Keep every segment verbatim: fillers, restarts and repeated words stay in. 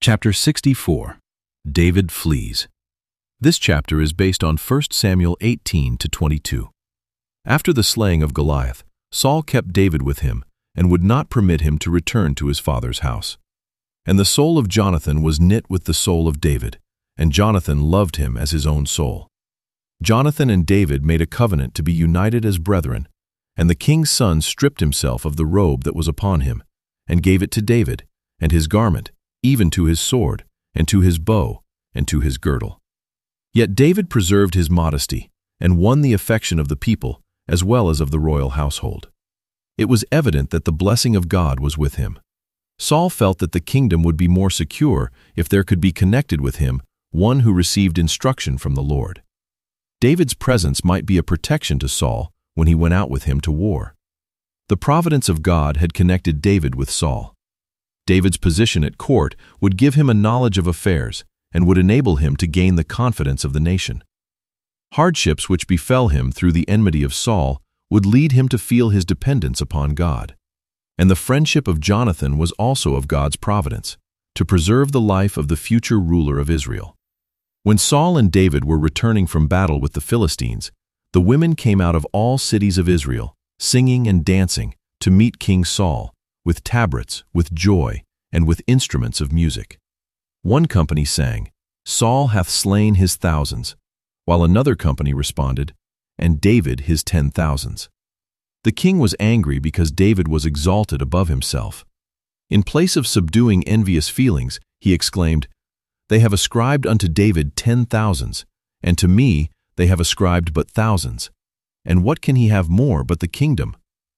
Chapter sixty-four. David Flees. This chapter is based on First Samuel eighteen to twenty-two. After the slaying of Goliath, Saul kept David with him and would not permit him to return to his father's house. And the soul of Jonathan was knit with the soul of David, and Jonathan loved him as his own soul. Jonathan and David made a covenant to be united as brethren, and the king's son stripped himself of the robe that was upon him, and gave it to David, and his garment, even to his sword, and to his bow, and to his girdle. Yet David preserved his modesty, and won the affection of the people, as well as of the royal household. It was evident that the blessing of God was with him. Saul felt that the kingdom would be more secure if there could be connected with him one who received instruction from the Lord. David's presence might be a protection to Saul when he went out with him to war. The providence of God had connected David with Saul. David's position at court would give him a knowledge of affairs and would enable him to gain the confidence of the nation. Hardships which befell him through the enmity of Saul would lead him to feel his dependence upon God. And the friendship of Jonathan was also of God's providence, to preserve the life of the future ruler of Israel. When Saul and David were returning from battle with the Philistines, the women came out of all cities of Israel, singing and dancing, to meet King Saul, with tabrets, with joy, and with instruments of music. One company sang, "Saul hath slain his thousands," while another company responded, "And David his ten thousands." The king was angry because David was exalted above himself. In place of subduing envious feelings, he exclaimed, "They have ascribed unto David ten thousands, and to me they have ascribed but thousands. And what can he have more but the kingdom?"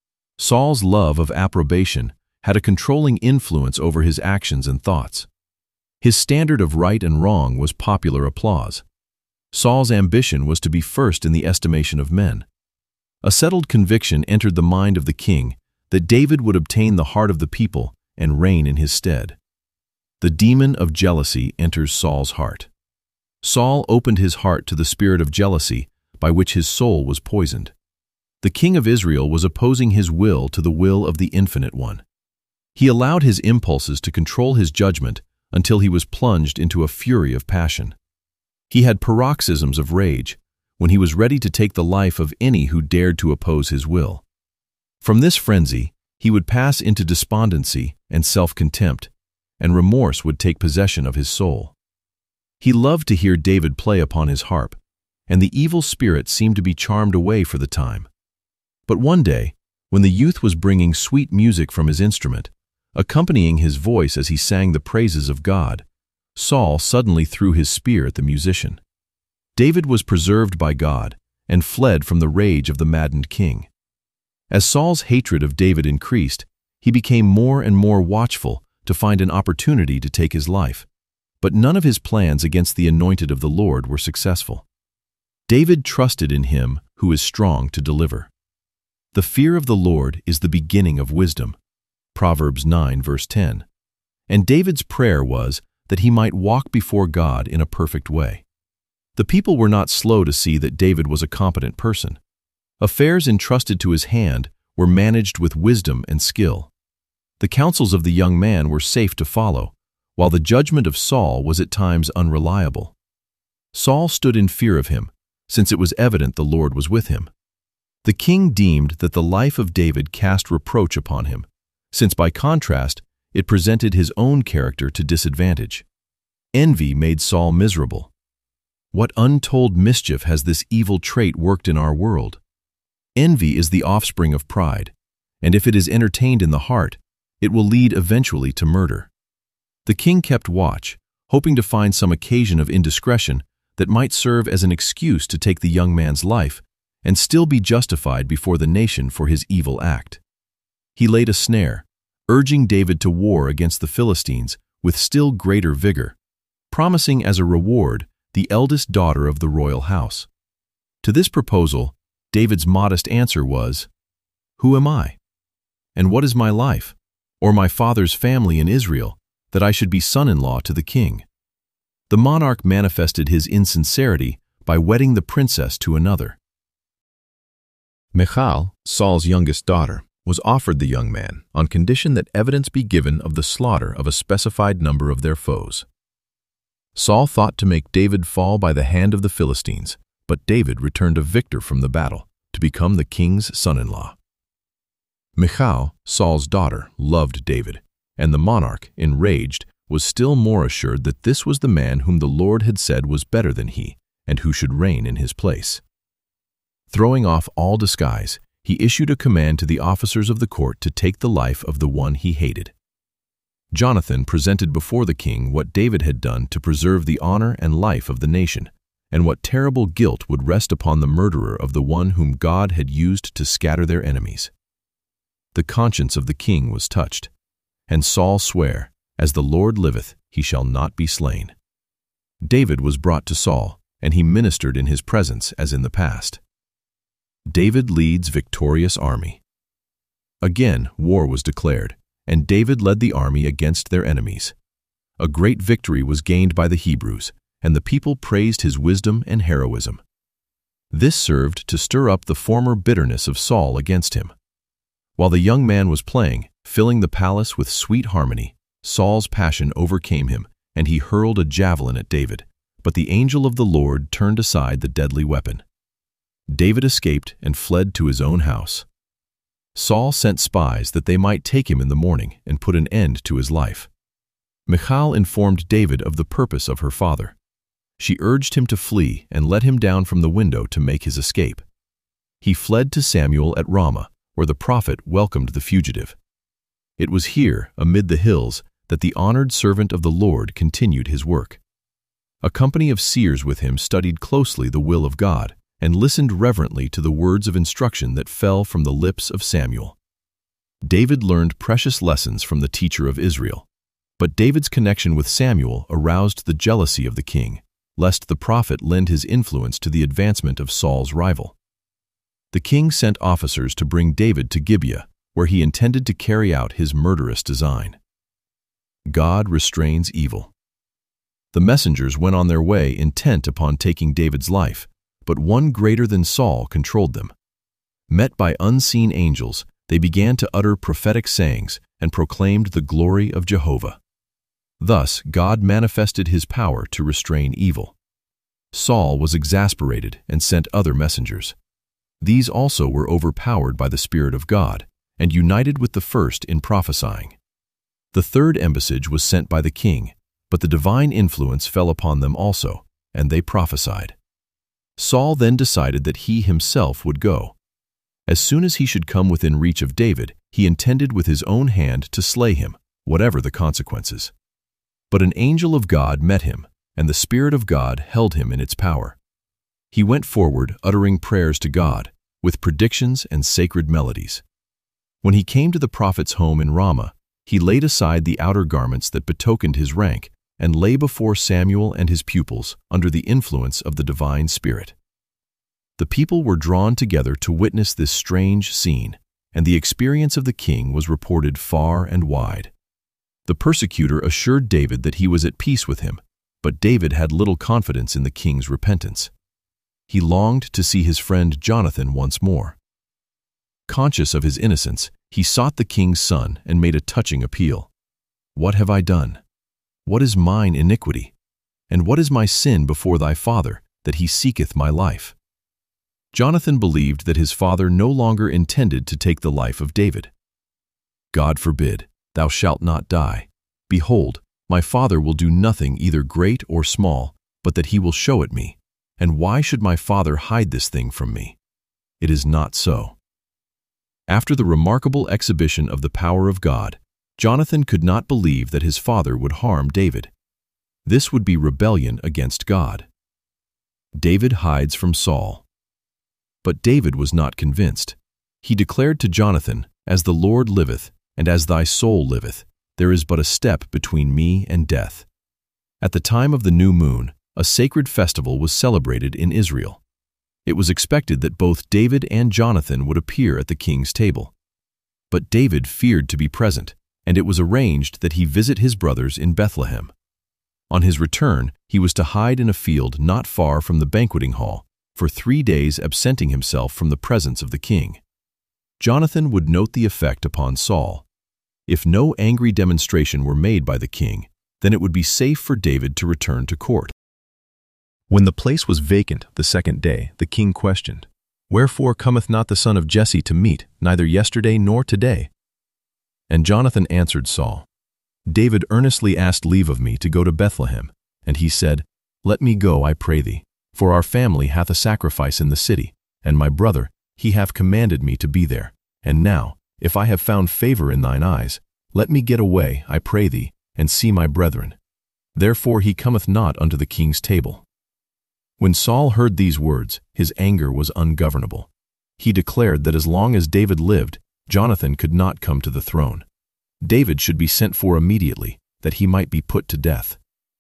Saul's love of approbation had a controlling influence over his actions and thoughts. His standard of right and wrong was popular applause. Saul's ambition was to be first in the estimation of men. A settled conviction entered the mind of the king that David would obtain the heart of the people and reign in his stead. The demon of jealousy enters Saul's heart. Saul opened his heart to the spirit of jealousy by which his soul was poisoned. The king of Israel was opposing his will to the will of the Infinite One. He allowed his impulses to control his judgment until he was plunged into a fury of passion. He had paroxysms of rage when he was ready to take the life of any who dared to oppose his will. From this frenzy, he would pass into despondency and self-contempt, and remorse would take possession of his soul. He loved to hear David play upon his harp, and the evil spirit seemed to be charmed away for the time. But one day, when the youth was bringing sweet music from his instrument, accompanying his voice as he sang the praises of God, Saul suddenly threw his spear at the musician. David was preserved by God and fled from the rage of the maddened king. As Saul's hatred of David increased, he became more and more watchful to find an opportunity to take his life, but none of his plans against the anointed of the Lord were successful. David trusted in him who is strong to deliver. The fear of the Lord is the beginning of wisdom. Proverbs nine verse ten. And David's prayer was that he might walk before God in a perfect way. The people were not slow to see that David was a competent person. Affairs entrusted to his hand were managed with wisdom and skill. The counsels of the young man were safe to follow, while the judgment of Saul was at times unreliable. Saul stood in fear of him, since it was evident the Lord was with him. The king deemed that the life of David cast reproach upon him, since by contrast it presented his own character to disadvantage. Envy made Saul miserable. What untold mischief has this evil trait worked in our world? Envy is the offspring of pride, and if it is entertained in the heart, it will lead eventually to murder. The king kept watch, hoping to find some occasion of indiscretion that might serve as an excuse to take the young man's life and still be justified before the nation for his evil act. He laid a snare, urging David to war against the Philistines with still greater vigor, promising as a reward the eldest daughter of the royal house. To this proposal, David's modest answer was, "Who am I? And what is my life, or my father's family in Israel, that I should be son-in-law to the king?" The monarch manifested his insincerity by wedding the princess to another. Michal, Saul's youngest daughter, was offered the young man on condition that evidence be given of the slaughter of a specified number of their foes. Saul thought to make David fall by the hand of the Philistines, but David returned a victor from the battle to become the king's son-in-law. Michal, Saul's daughter, loved David, and the monarch, enraged, was still more assured that this was the man whom the Lord had said was better than he, and who should reign in his place. Throwing off all disguise, he issued a command to the officers of the court to take the life of the one he hated. Jonathan presented before the king what David had done to preserve the honor and life of the nation, and what terrible guilt would rest upon the murderer of the one whom God had used to scatter their enemies. The conscience of the king was touched, and Saul sware, "As the Lord liveth, he shall not be slain." David was brought to Saul, and he ministered in his presence as in the past. David leads victorious army. Again, war was declared, and David led the army against their enemies. A great victory was gained by the Hebrews, and the people praised his wisdom and heroism. This served to stir up the former bitterness of Saul against him. While the young man was playing, filling the palace with sweet harmony, Saul's passion overcame him, and he hurled a javelin at David, but the angel of the Lord turned aside the deadly weapon. David escaped and fled to his own house. Saul sent spies that they might take him in the morning and put an end to his life. Michal informed David of the purpose of her father. She urged him to flee and let him down from the window to make his escape. He fled to Samuel at Ramah, where the prophet welcomed the fugitive. It was here, amid the hills, that the honored servant of the Lord continued his work. A company of seers with him studied closely the will of God and listened reverently to the words of instruction that fell from the lips of Samuel. David learned precious lessons from the teacher of Israel, but David's connection with Samuel aroused the jealousy of the king, lest the prophet lend his influence to the advancement of Saul's rival. The king sent officers to bring David to Gibeah, where he intended to carry out his murderous design. God restrains evil. The messengers went on their way intent upon taking David's life, but one greater than Saul controlled them. Met by unseen angels, they began to utter prophetic sayings and proclaimed the glory of Jehovah. Thus, God manifested his power to restrain evil. Saul was exasperated and sent other messengers. These also were overpowered by the Spirit of God and united with the first in prophesying. The third embassage was sent by the king, but the divine influence fell upon them also, and they prophesied. Saul then decided that he himself would go. As soon as he should come within reach of David, he intended with his own hand to slay him, whatever the consequences. But an angel of God met him, and the Spirit of God held him in its power. He went forward uttering prayers to God, with predictions and sacred melodies. When he came to the prophet's home in Ramah, he laid aside the outer garments that betokened his rank and lay before Samuel and his pupils under the influence of the divine Spirit. The people were drawn together to witness this strange scene, and the experience of the king was reported far and wide. The persecutor assured David that he was at peace with him, but David had little confidence in the king's repentance. He longed to see his friend Jonathan once more. Conscious of his innocence, he sought the king's son and made a touching appeal. "What have I done? What is mine iniquity? And what is my sin before thy father, that he seeketh my life?" Jonathan believed that his father no longer intended to take the life of David. "God forbid, thou shalt not die. Behold, my father will do nothing either great or small, but that he will show it me. And why should my father hide this thing from me? It is not so." After the remarkable exhibition of the power of God, Jonathan could not believe that his father would harm David. This would be rebellion against God. David hides from Saul. But David was not convinced. He declared to Jonathan, "As the Lord liveth, and as thy soul liveth, there is but a step between me and death." At the time of the new moon, a sacred festival was celebrated in Israel. It was expected that both David and Jonathan would appear at the king's table. But David feared to be present, and it was arranged that he visit his brothers in Bethlehem. On his return, he was to hide in a field not far from the banqueting hall, for three days absenting himself from the presence of the king. Jonathan would note the effect upon Saul. If no angry demonstration were made by the king, then it would be safe for David to return to court. When the place was vacant the second day, the king questioned, "Wherefore cometh not the son of Jesse to meet, neither yesterday nor today?" And Jonathan answered Saul, "David earnestly asked leave of me to go to Bethlehem, and he said, Let me go, I pray thee, for our family hath a sacrifice in the city, and my brother, he hath commanded me to be there. And now, if I have found favor in thine eyes, let me get away, I pray thee, and see my brethren. Therefore he cometh not unto the king's table." When Saul heard these words, his anger was ungovernable. He declared that as long as David lived, Jonathan could not come to the throne. David should be sent for immediately, that he might be put to death.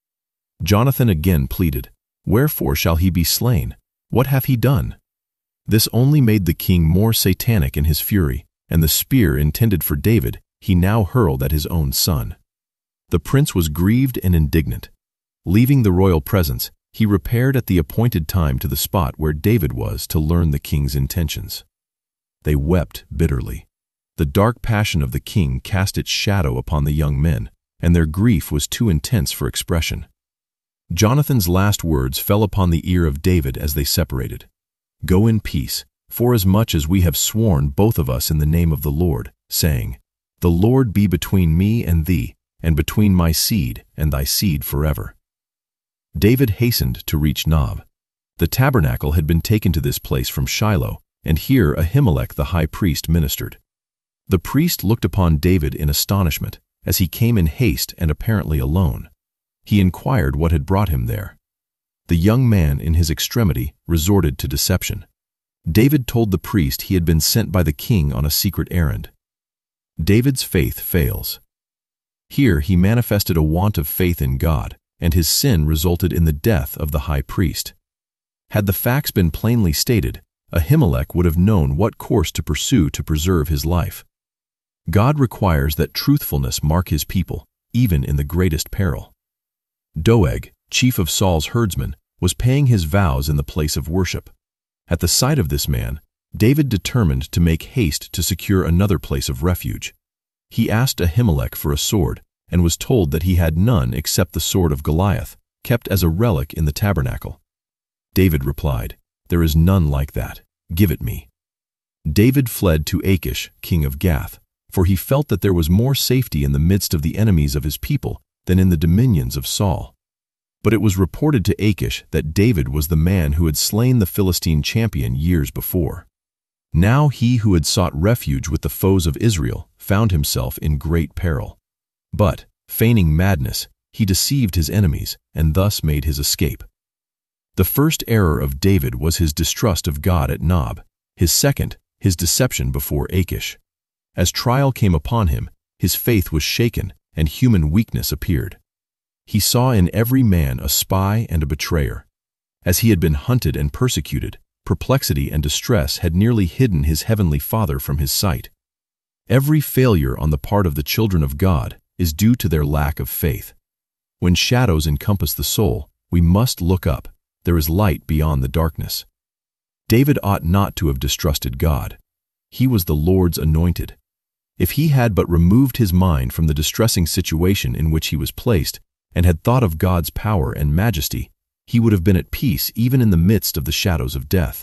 Jonathan again pleaded, "Wherefore shall he be slain? What hath he done?" This only made the king more satanic in his fury, and the spear intended for David he now hurled at his own son. The prince was grieved and indignant. Leaving the royal presence, he repaired at the appointed time to the spot where David was to learn the king's intentions. They wept bitterly. The dark passion of the king cast its shadow upon the young men, and their grief was too intense for expression. Jonathan's last words fell upon the ear of David as they separated. "Go in peace, forasmuch as we have sworn both of us in the name of the Lord, saying, The Lord be between me and thee, and between my seed and thy seed forever." David hastened to reach Nob. The tabernacle had been taken to this place from Shiloh, and here Ahimelech the high priest ministered. The priest looked upon David in astonishment, as he came in haste and apparently alone. He inquired what had brought him there. The young man in his extremity resorted to deception. David told the priest he had been sent by the king on a secret errand. David's faith fails. Here he manifested a want of faith in God, and his sin resulted in the death of the high priest. Had the facts been plainly stated, Ahimelech would have known what course to pursue to preserve his life. God requires that truthfulness mark his people, even in the greatest peril. Doeg, chief of Saul's herdsmen, was paying his vows in the place of worship. At the sight of this man, David determined to make haste to secure another place of refuge. He asked Ahimelech for a sword, and was told that he had none except the sword of Goliath, kept as a relic in the tabernacle. David replied, "There is none like that. Give it me." David fled to Achish, king of Gath, for he felt that there was more safety in the midst of the enemies of his people than in the dominions of Saul. But it was reported to Achish that David was the man who had slain the Philistine champion years before. Now he who had sought refuge with the foes of Israel found himself in great peril. But, feigning madness, he deceived his enemies and thus made his escape. The first error of David was his distrust of God at Nob, his second, his deception before Achish. As trial came upon him, his faith was shaken and human weakness appeared. He saw in every man a spy and a betrayer. As he had been hunted and persecuted, perplexity and distress had nearly hidden his heavenly Father from his sight. Every failure on the part of the children of God is due to their lack of faith. When shadows encompass the soul, we must look up. There is light beyond the darkness. David ought not to have distrusted God. He was the Lord's anointed. If he had but removed his mind from the distressing situation in which he was placed, and had thought of God's power and majesty, he would have been at peace even in the midst of the shadows of death.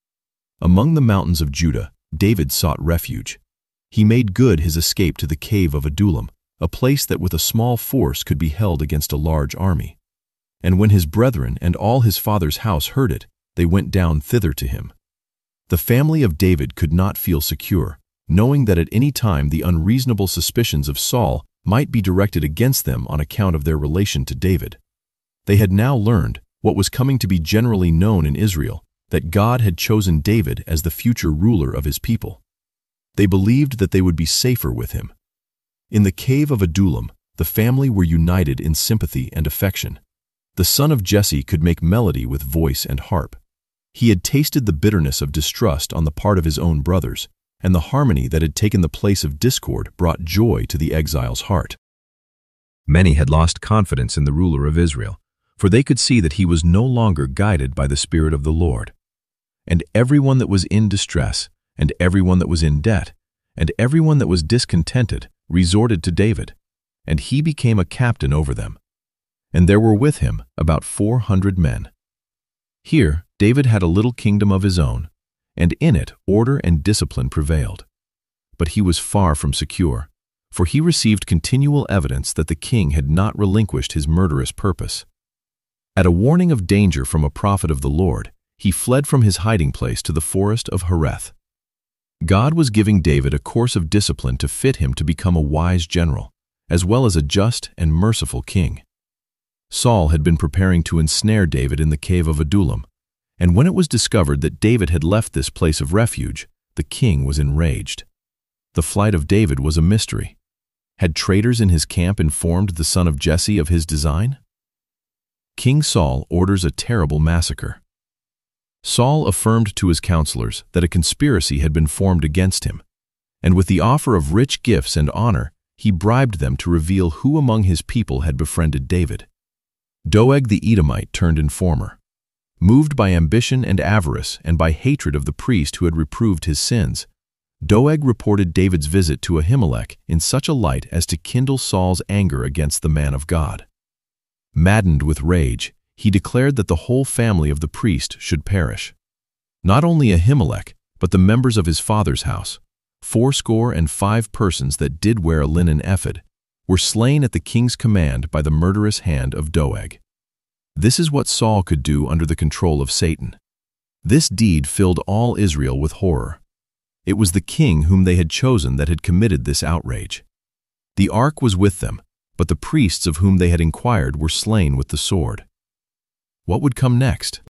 Among the mountains of Judah, David sought refuge. He made good his escape to the cave of Adullam, a place that with a small force could be held against a large army. And when his brethren and all his father's house heard it, they went down thither to him. The family of David could not feel secure, knowing that at any time the unreasonable suspicions of Saul might be directed against them on account of their relation to David. They had now learned, what was coming to be generally known in Israel, that God had chosen David as the future ruler of his people. They believed that they would be safer with him. In the cave of Adullam, the family were united in sympathy and affection. The son of Jesse could make melody with voice and harp. He had tasted the bitterness of distrust on the part of his own brothers, and the harmony that had taken the place of discord brought joy to the exile's heart. Many had lost confidence in the ruler of Israel, for they could see that he was no longer guided by the Spirit of the Lord. And everyone that was in distress, and everyone that was in debt, and everyone that was discontented resorted to David, and he became a captain over them. And there were with him about four hundred men. Here David had a little kingdom of his own, and in it order and discipline prevailed. But he was far from secure, for he received continual evidence that the king had not relinquished his murderous purpose. At a warning of danger from a prophet of the Lord, he fled from his hiding place to the forest of Hereth. God was giving David a course of discipline to fit him to become a wise general, as well as a just and merciful king. Saul had been preparing to ensnare David in the cave of Adullam, and when it was discovered that David had left this place of refuge, the king was enraged. The flight of David was a mystery. Had traitors in his camp informed the son of Jesse of his design? King Saul orders a terrible massacre. Saul affirmed to his counselors that a conspiracy had been formed against him, and with the offer of rich gifts and honor, he bribed them to reveal who among his people had befriended David. Doeg the Edomite turned informer. Moved by ambition and avarice and by hatred of the priest who had reproved his sins, Doeg reported David's visit to Ahimelech in such a light as to kindle Saul's anger against the man of God. Maddened with rage, he declared that the whole family of the priest should perish. Not only Ahimelech, but the members of his father's house, fourscore and five persons that did wear a linen ephod, were slain at the king's command by the murderous hand of Doeg. This is what Saul could do under the control of Satan. This deed filled all Israel with horror. It was the king whom they had chosen that had committed this outrage. The ark was with them, but the priests of whom they had inquired were slain with the sword. What would come next?